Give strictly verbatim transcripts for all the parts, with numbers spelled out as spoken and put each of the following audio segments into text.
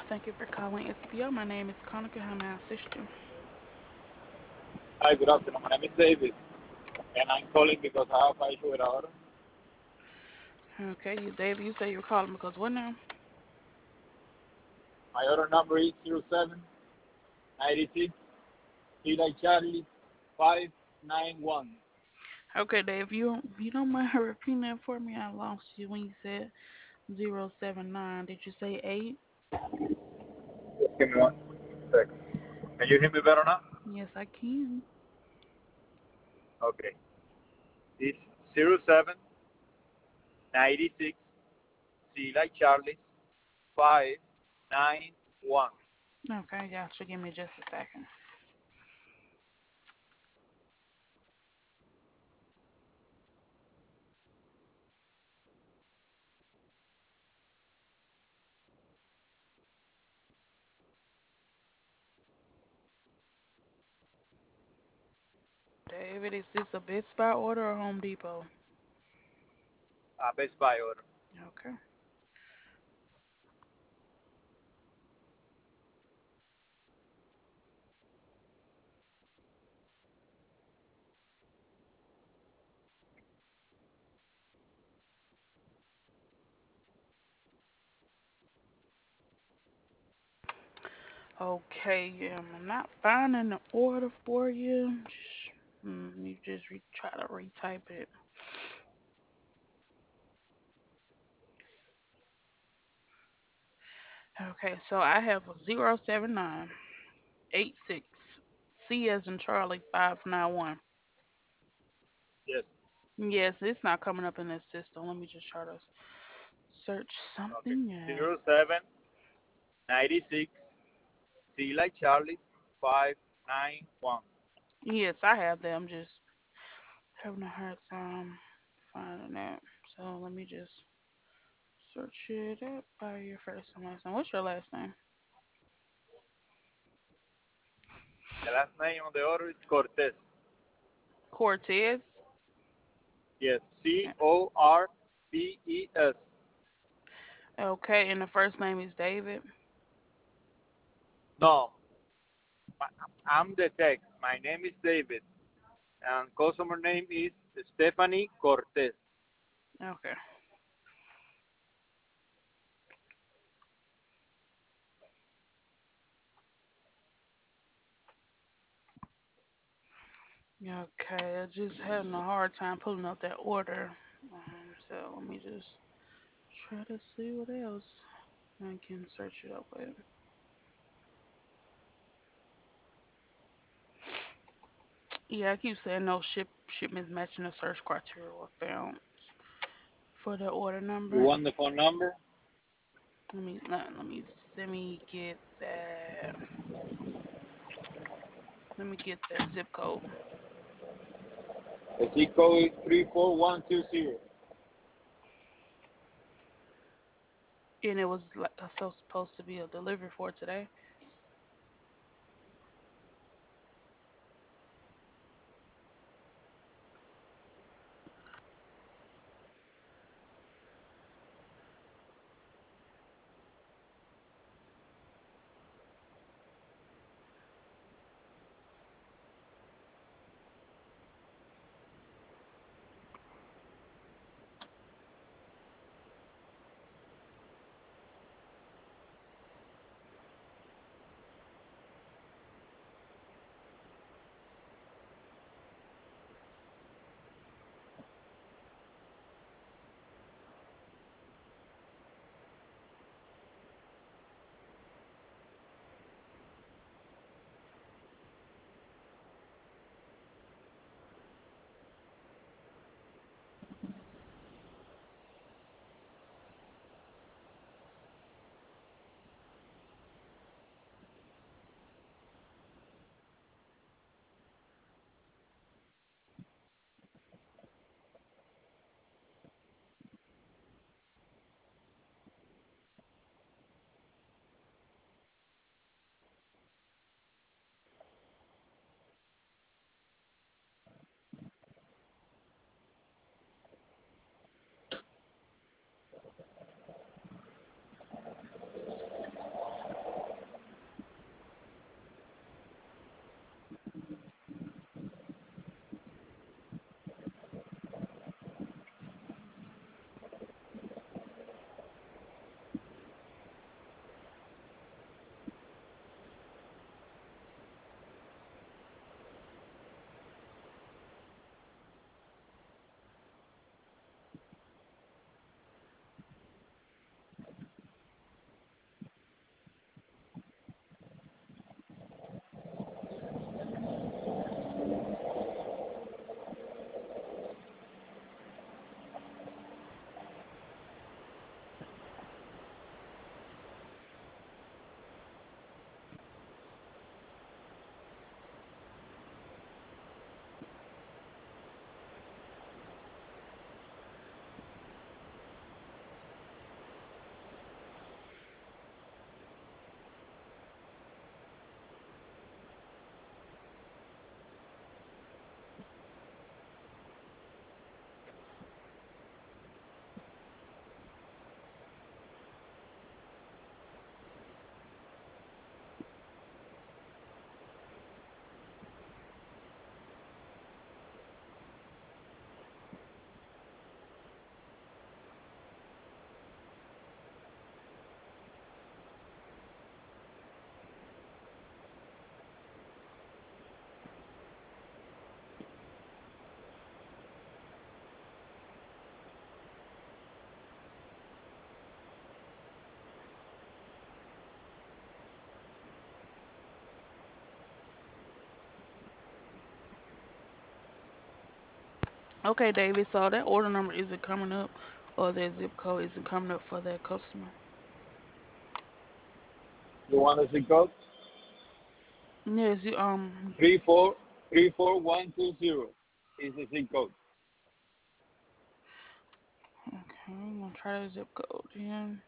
Thank you for calling S P O. My name is Conica. How may I assist you? Hi, good afternoon. My name is David, and I'm calling because I have an issue with our order. Okay, you, David, you say you're calling because what now? My order number is zero seven nine six C like Charlie five nine one. Okay, Dave, you you don't mind repeating that for me? I lost you when you said zero seven nine. Did you say eight? Just give me one second. Can you hear me better now? Yes, I can. Okay. It's zero seven nine six C like Charlie's five nine one. Okay, gotcha. Give me just a second. David, is this a Best Buy order or Home Depot? Uh, Best Buy order. Okay. Okay, um, I'm not finding the order for you. Just, mm, you just re- try to retype it. Okay, so I have a zero seven nine eight six C as in Charlie five nine one. Yes. Yes, it's not coming up in this system. Let me just try to search Okay. something Zero else. seven nine six C like Charlie's five nine one. Yes, I have them. Just having a hard time finding that. So let me just search it up by your first and last name. What's your last name? The last name on the order is Cortez. Cortez. Yes, C O R T E S. Okay, and the first name is David. No, I'm the text. My name is David, and customer name is Stephanie Cortez. Okay. Okay, I just having a hard time pulling up that order. Um, so let me just try to see what else I can search it up with. Yeah, I keep saying no ship shipments matching the search criteria were found for the order You number. want the phone number? Let me let, let me let me get that. Let me get that zip code. The zip code is three four one two zero. And it was like uh, so supposed to be a delivery for today. Okay, David. So that order number isn't coming up, or that zip code isn't coming up for that customer. You want the zip code? Yes, you, um. Three four three four one two zero is the zip code. Okay, I'm gonna try the zip code then.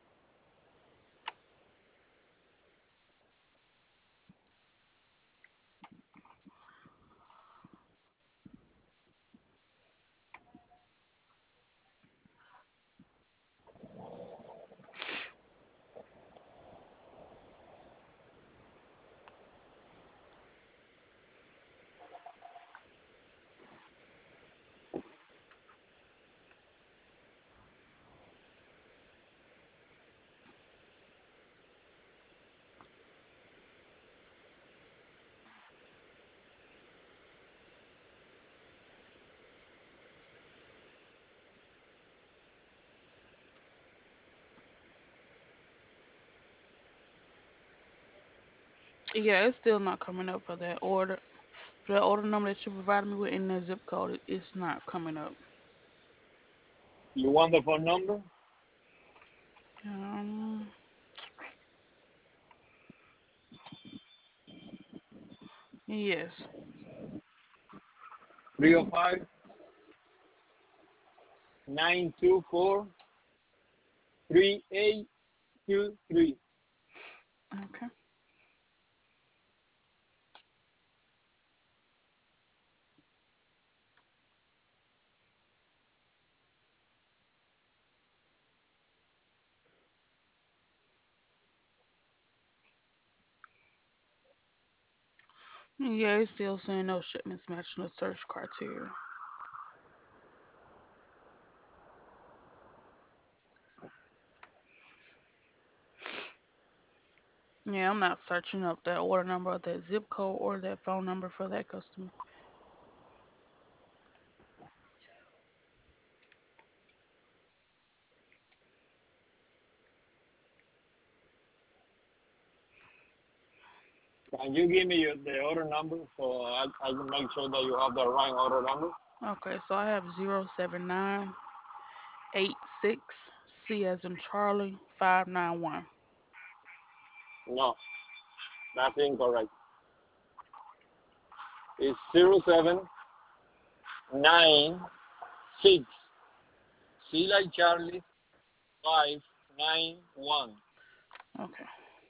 Yeah, it's still not coming up for that order. For that order number that you provided me with in that zip code, it- it's not coming up. You want the phone number? Um. Yes. Three zero five nine two four three eight two three. Okay. Yeah, it's still saying no shipments matching the search criteria. Yeah, I'm not searching up that order number, or that zip code, or that phone number for that customer. Can you give me your, the order number so I, I can make sure that you have the right order number? Okay, so I have zero seven nine eight six C as in Charlie five nine one. No, that's incorrect. It's zero seven nine six C like Charlie five nine one. Okay.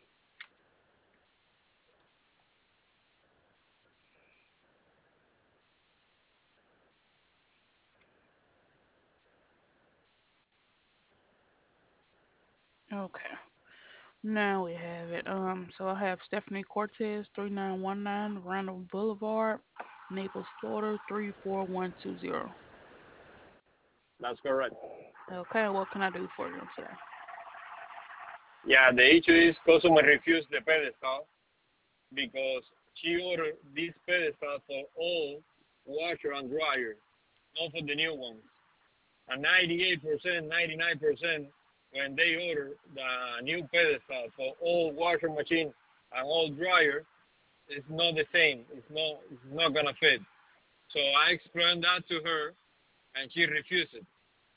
Okay. Now we have it. Um, so I have Stephanie Cortez, three nine one nine Randall Boulevard, Naples, Florida, three four one two zero. That's correct. Okay, what can I do for you today? Yeah, the issue is customer refused the pedestal because she ordered this pedestal for all washer and dryer, not for the new ones. And ninety-eight percent, ninety-nine percent when they order the new pedestal for all washer machine and all dryer, it's not the same. It's not it's not gonna fit. So I explained that to her and she refused it,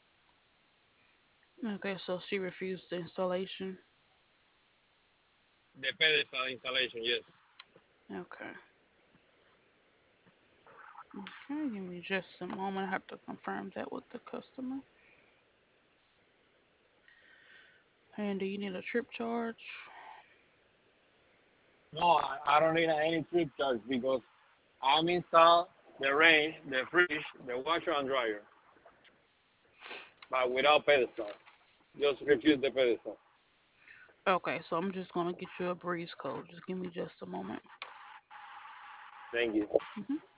Okay, so she refused the installation. the pedestal installation, yes. Okay. Okay, give me just a moment. I have to confirm that with the customer. And do you need a trip charge? No, I, I don't need any trip charge because I'm installed the range, the fridge, the washer and dryer, but without pedestal. Just refuse the pedestal. Okay, so I'm just gonna get you a breeze code. Just give me just a moment. Thank you. Mhm.